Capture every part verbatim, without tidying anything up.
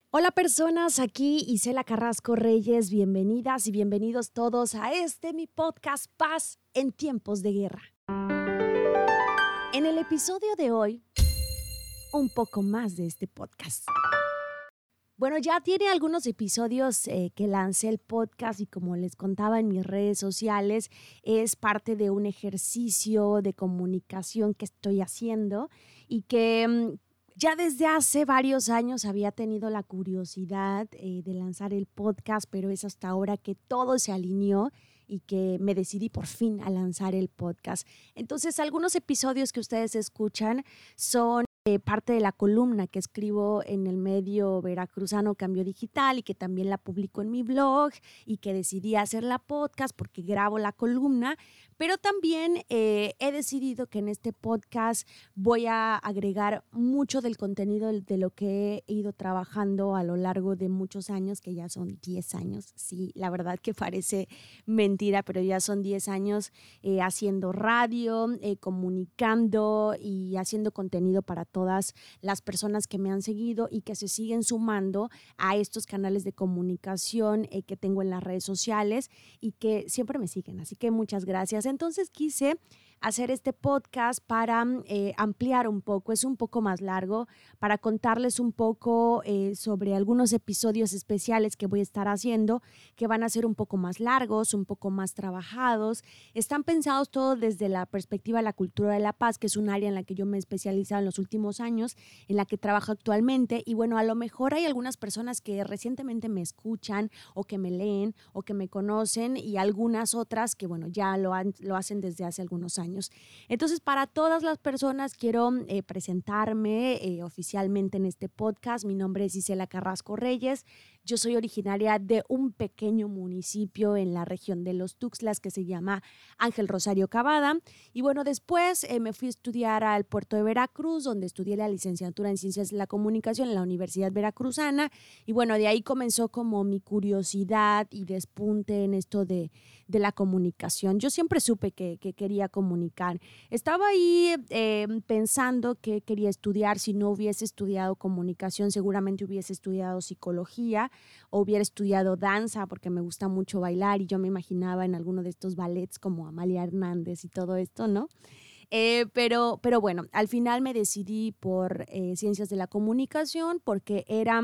Hola personas, aquí Isela Carrasco Reyes, bienvenidas y bienvenidos todos a este mi podcast Paz en tiempos de guerra. En el episodio de hoy, un poco más de este podcast. Bueno, ya tiene algunos episodios eh, que lancé el podcast y como les contaba en mis redes sociales, es parte de un ejercicio de comunicación que estoy haciendo y que mm, ya desde hace varios años había tenido la curiosidad eh, de lanzar el podcast, pero es hasta ahora que todo se alineó y que me decidí por fin a lanzar el podcast. Entonces, algunos episodios que ustedes escuchan son Eh, parte de la columna que escribo en el medio veracruzano Cambio Digital y que también la publico en mi blog y que decidí hacer la podcast porque grabo la columna, pero también eh, he decidido que en este podcast voy a agregar mucho del contenido de lo que he ido trabajando a lo largo de muchos años, que ya son diez años, sí, la verdad que parece mentira, pero ya son diez años eh, haciendo radio, eh, comunicando y haciendo contenido para todas las personas que me han seguido y que se siguen sumando a estos canales de comunicación eh, que tengo en las redes sociales y que siempre me siguen. Así que muchas gracias. Entonces quise hacer este podcast para eh, ampliar un poco, es un poco más largo, para contarles un poco eh, sobre algunos episodios especiales que voy a estar haciendo, que van a ser un poco más largos, un poco más trabajados. Están pensados todos desde la perspectiva de la cultura de la paz, que es un área en la que yo me he especializado en los últimos años, en la que trabajo actualmente. Y bueno, a lo mejor hay algunas personas que recientemente me escuchan o que me leen o que me conocen y algunas otras que, bueno, ya lo, han, lo hacen desde hace algunos años. Entonces, para todas las personas quiero eh, presentarme eh, oficialmente en este podcast. Mi nombre es Isela Carrasco Reyes. Yo soy originaria de un pequeño municipio en la región de Los Tuxtlas que se llama Ángel Rosario Cavada. Y bueno, después eh, me fui a estudiar al puerto de Veracruz, donde estudié la licenciatura en Ciencias de la Comunicación en la Universidad Veracruzana. Y bueno, de ahí comenzó como mi curiosidad y despunte en esto de, de la comunicación. Yo siempre supe que, que quería comunicar. Estaba ahí eh, pensando que quería estudiar. Si no hubiese estudiado comunicación, seguramente hubiese estudiado psicología o hubiera estudiado danza porque me gusta mucho bailar y yo me imaginaba en alguno de estos ballets como Amalia Hernández y todo esto, ¿no? Eh, pero, pero bueno, al final me decidí por eh, Ciencias de la Comunicación porque era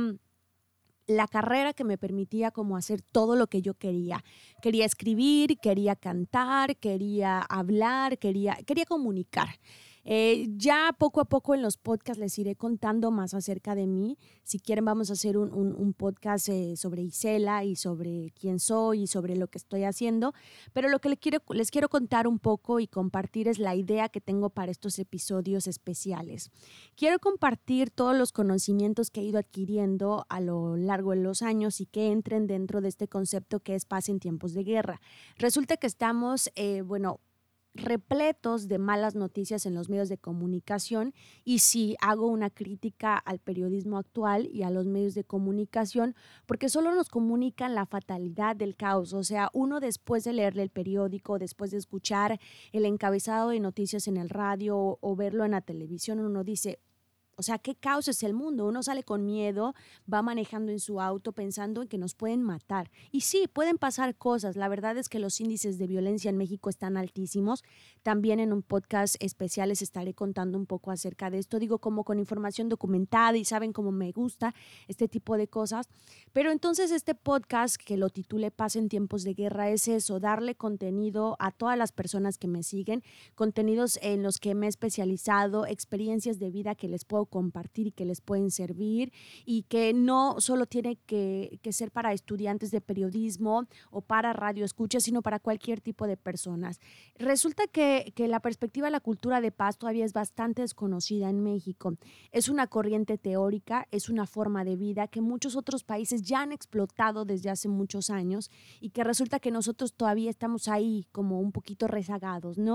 la carrera que me permitía como hacer todo lo que yo quería. Quería escribir, quería cantar, quería hablar, quería, quería comunicar. Eh, ya poco a poco en los podcasts les iré contando más acerca de mí. Si quieren vamos a hacer un, un, un podcast eh, sobre Isela y sobre quién soy y sobre lo que estoy haciendo. Pero lo que les quiero, les quiero contar un poco y compartir es la idea que tengo para estos episodios especiales. Quiero compartir todos los conocimientos que he ido adquiriendo a lo largo de los años y que entren dentro de este concepto que es paz en tiempos de guerra. Resulta que estamos, eh, bueno, repletos de malas noticias en los medios de comunicación y sí hago una crítica al periodismo actual y a los medios de comunicación porque solo nos comunican la fatalidad del caos, o sea, uno después de leerle el periódico, después de escuchar el encabezado de noticias en el radio o, o verlo en la televisión, uno dice, o sea, ¿qué caos es el mundo? Uno sale con miedo, va manejando en su auto pensando en que nos pueden matar. Y sí, pueden pasar cosas. La verdad es que los índices de violencia en México están altísimos. También en un podcast especial les estaré contando un poco acerca de esto. Digo, como con información documentada y saben cómo me gusta este tipo de cosas. Pero entonces este podcast que lo titulé Paz en tiempos de guerra es eso, darle contenido a todas las personas que me siguen, contenidos en los que me he especializado, experiencias de vida que les puedo compartir y que les pueden servir y que no solo tiene que, que ser para estudiantes de periodismo o para radio escucha, sino para cualquier tipo de personas. Resulta que, que la perspectiva de la cultura de paz todavía es bastante desconocida en México. Es una corriente teórica, es una forma de vida que muchos otros países ya han explotado desde hace muchos años y que resulta que nosotros todavía estamos ahí como un poquito rezagados, ¿no?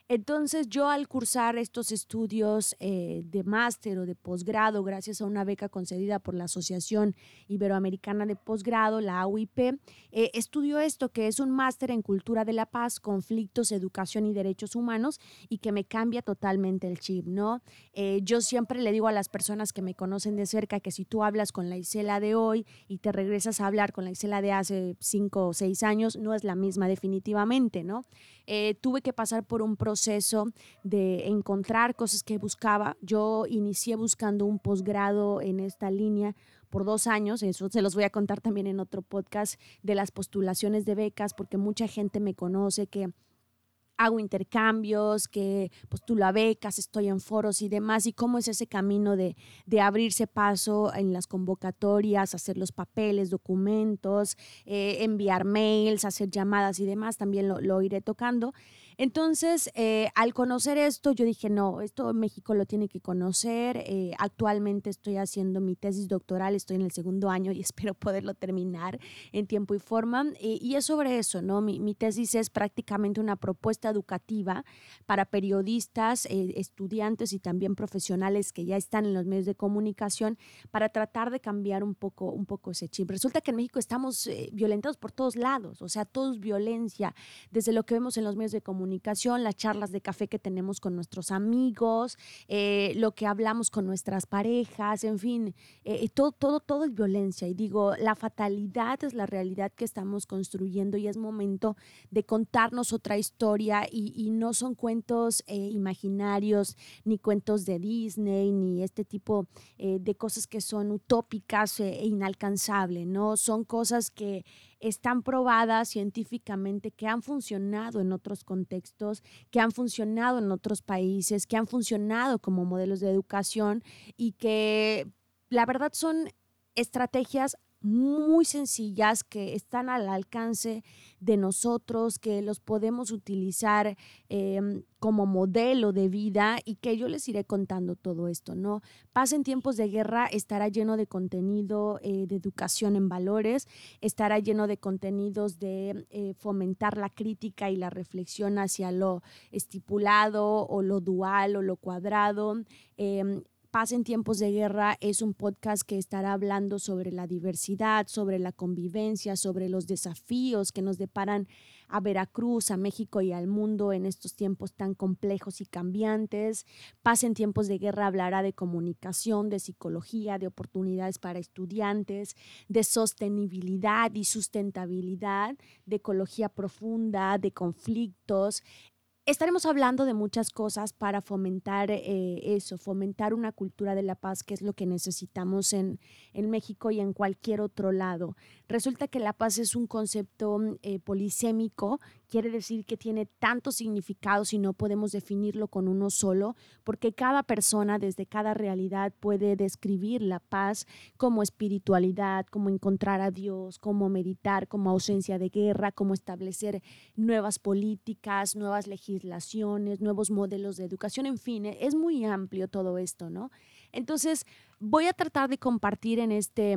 Entonces yo al cursar estos estudios eh, de máster o de posgrado, gracias a una beca concedida por la Asociación Iberoamericana de Posgrado, la A U I P, eh, estudio esto que es un máster en Cultura de la Paz, Conflictos, Educación y Derechos Humanos, y que me cambia totalmente el chip, ¿no? Eh, yo siempre le digo a las personas que me conocen de cerca que si tú hablas con la Isela de hoy y te regresas a hablar con la Isela de hace cinco o seis años, no es la misma definitivamente, ¿no? Eh, tuve que pasar por un proceso de encontrar cosas que buscaba. Yo inicié buscando un posgrado en esta línea por dos años, eso se los voy a contar también en otro podcast de las postulaciones de becas, porque mucha gente me conoce que hago intercambios, que postulo a becas, estoy en foros y demás, y cómo es ese camino de, de abrirse paso en las convocatorias, hacer los papeles, documentos, eh, enviar mails, hacer llamadas y demás, también lo, lo iré tocando. Entonces, eh, al conocer esto, yo dije, no, esto México lo tiene que conocer. Eh, actualmente estoy haciendo mi tesis doctoral, estoy en el segundo año y espero poderlo terminar en tiempo y forma. Eh, y es sobre eso, ¿no? Mi, mi tesis es prácticamente una propuesta educativa para periodistas, eh, estudiantes y también profesionales que ya están en los medios de comunicación para tratar de cambiar un poco, un poco ese chip. Resulta que en México estamos eh, violentados por todos lados, o sea, todo es violencia, desde lo que vemos en los medios de comunicación, las charlas de café que tenemos con nuestros amigos, eh, lo que hablamos con nuestras parejas, en fin, eh, todo, todo, todo es violencia. Y digo, la fatalidad es la realidad que estamos construyendo y es momento de contarnos otra historia y, y no son cuentos eh, imaginarios, ni cuentos de Disney, ni este tipo eh, de cosas que son utópicas e inalcanzables, ¿no? Son cosas que están probadas científicamente, que han funcionado en otros contextos, que han funcionado en otros países, que han funcionado como modelos de educación y que la verdad son estrategias muy sencillas que están al alcance de nosotros, que los podemos utilizar eh, como modelo de vida y que yo les iré contando todo esto, ¿no? Paz en tiempos de guerra estará lleno de contenido eh, de educación en valores, estará lleno de contenidos de eh, fomentar la crítica y la reflexión hacia lo estipulado o lo dual o lo cuadrado. Eh, Paz en tiempos de guerra es un podcast que estará hablando sobre la diversidad, sobre la convivencia, sobre los desafíos que nos deparan a Veracruz, a México y al mundo en estos tiempos tan complejos y cambiantes. Paz en tiempos de guerra hablará de comunicación, de psicología, de oportunidades para estudiantes, de sostenibilidad y sustentabilidad, de ecología profunda, de conflictos. Estaremos hablando de muchas cosas para fomentar eh, eso, fomentar una cultura de la paz, que es lo que necesitamos en, en México y en cualquier otro lado. Resulta que la paz es un concepto eh, polisémico, quiere decir que tiene tantos significados y no podemos definirlo con uno solo, porque cada persona desde cada realidad puede describir la paz como espiritualidad, como encontrar a Dios, como meditar, como ausencia de guerra, como establecer nuevas políticas, nuevas legislaciones, nuevos modelos de educación, en fin, es muy amplio todo esto, ¿no? Entonces, voy a tratar de compartir en este...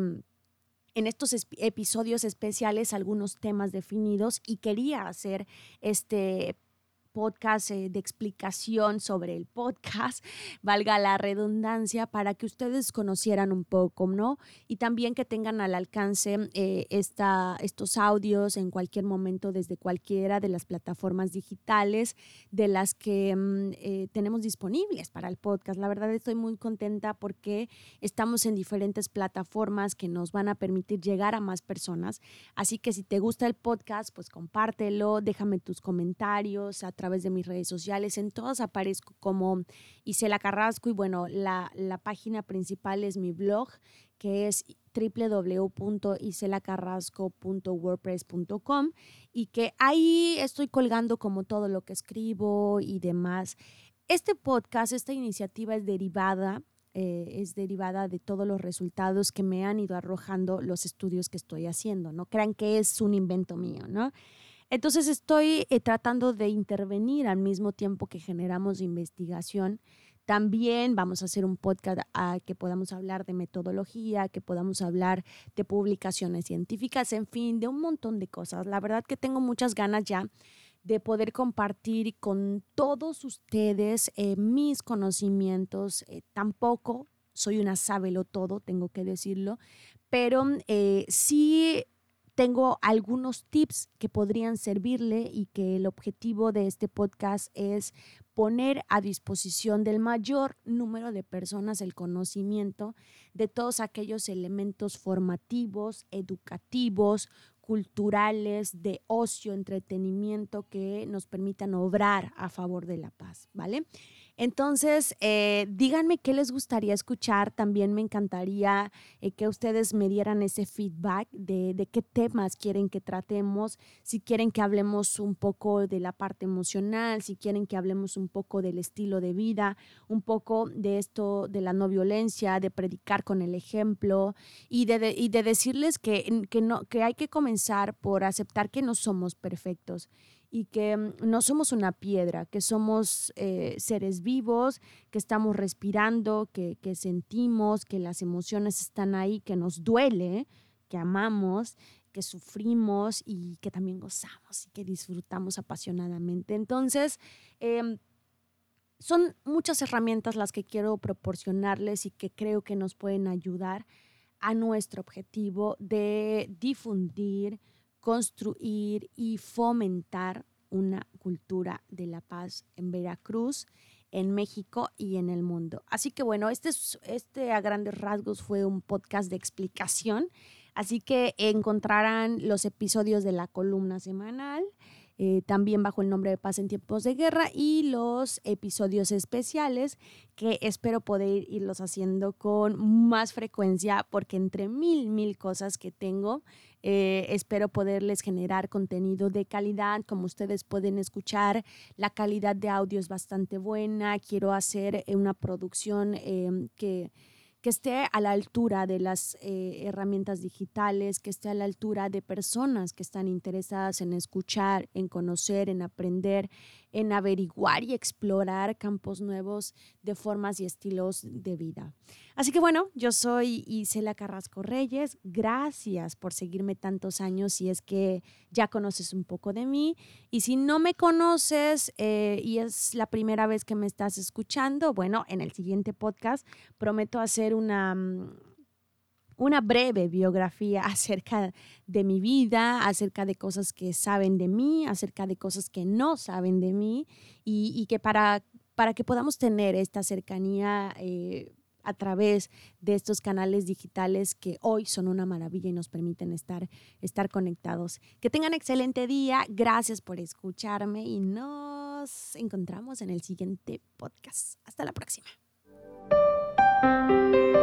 en estos episodios especiales algunos temas definidos y quería hacer este podcast eh, de explicación sobre el podcast, valga la redundancia, para que ustedes conocieran un poco, ¿no? Y también que tengan al alcance eh, esta, estos audios en cualquier momento desde cualquiera de las plataformas digitales de las que mm, eh, tenemos disponibles para el podcast. La verdad estoy muy contenta porque estamos en diferentes plataformas que nos van a permitir llegar a más personas. Así que si te gusta el podcast, pues compártelo, déjame tus comentarios a través de mis redes sociales. En todas aparezco como Isela Carrasco y bueno, la, la página principal es mi blog, que es doble u doble u doble u punto isela carrasco punto wordpress punto com y que ahí estoy colgando como todo lo que escribo y demás. Este podcast, esta iniciativa es derivada Eh, es derivada de todos los resultados que me han ido arrojando los estudios que estoy haciendo. No crean que es un invento mío, ¿no? Entonces estoy eh, tratando de intervenir al mismo tiempo que generamos investigación. También vamos a hacer un podcast a que podamos hablar de metodología, que podamos hablar de publicaciones científicas, en fin, de un montón de cosas. La verdad que tengo muchas ganas ya de poder compartir con todos ustedes eh, mis conocimientos. Eh, tampoco soy una sábelo-todo, tengo que decirlo, pero eh, sí tengo algunos tips que podrían servirle y que el objetivo de este podcast es poner a disposición del mayor número de personas el conocimiento de todos aquellos elementos formativos, educativos, culturales, de ocio, entretenimiento que nos permitan obrar a favor de la paz, ¿vale? Entonces, eh, díganme qué les gustaría escuchar. También me encantaría eh, que ustedes me dieran ese feedback de, de qué temas quieren que tratemos, si quieren que hablemos un poco de la parte emocional, si quieren que hablemos un poco del estilo de vida, un poco de esto de la no violencia, de predicar con el ejemplo y de, de, y de decirles que, que, no, que hay que comenzar por aceptar que no somos perfectos y que no somos una piedra, que somos eh, seres vivos, que estamos respirando, que, que sentimos, que las emociones están ahí, que nos duele, que amamos, que sufrimos y que también gozamos y que disfrutamos apasionadamente. Entonces, eh, son muchas herramientas las que quiero proporcionarles y que creo que nos pueden ayudar a nuestro objetivo de difundir, construir y fomentar una cultura de la paz en Veracruz, en México y en el mundo. Así que bueno, este, este a grandes rasgos fue un podcast de explicación, así que encontrarán los episodios de la columna semanal, eh, también bajo el nombre de Paz en Tiempos de Guerra, y los episodios especiales que espero poder irlos haciendo con más frecuencia porque entre mil, mil cosas que tengo, eh, espero poderles generar contenido de calidad. Como ustedes pueden escuchar, la calidad de audio es bastante buena. Quiero hacer una producción eh, que que esté a la altura de las eh, herramientas digitales, que esté a la altura de personas que están interesadas en escuchar, en conocer, en aprender, en averiguar y explorar campos nuevos de formas y estilos de vida. Así que bueno, yo soy Isela Carrasco Reyes. Gracias por seguirme tantos años si es que ya conoces un poco de mí. Y si no me conoces eh, y es la primera vez que me estás escuchando, bueno, en el siguiente podcast prometo hacer una, una breve biografía acerca de mi vida, acerca de cosas que saben de mí, acerca de cosas que no saben de mí y, y que para, para que podamos tener esta cercanía eh, a través de estos canales digitales que hoy son una maravilla y nos permiten estar, estar conectados. Que tengan excelente día. Gracias por escucharme y nos encontramos en el siguiente podcast. Hasta la próxima.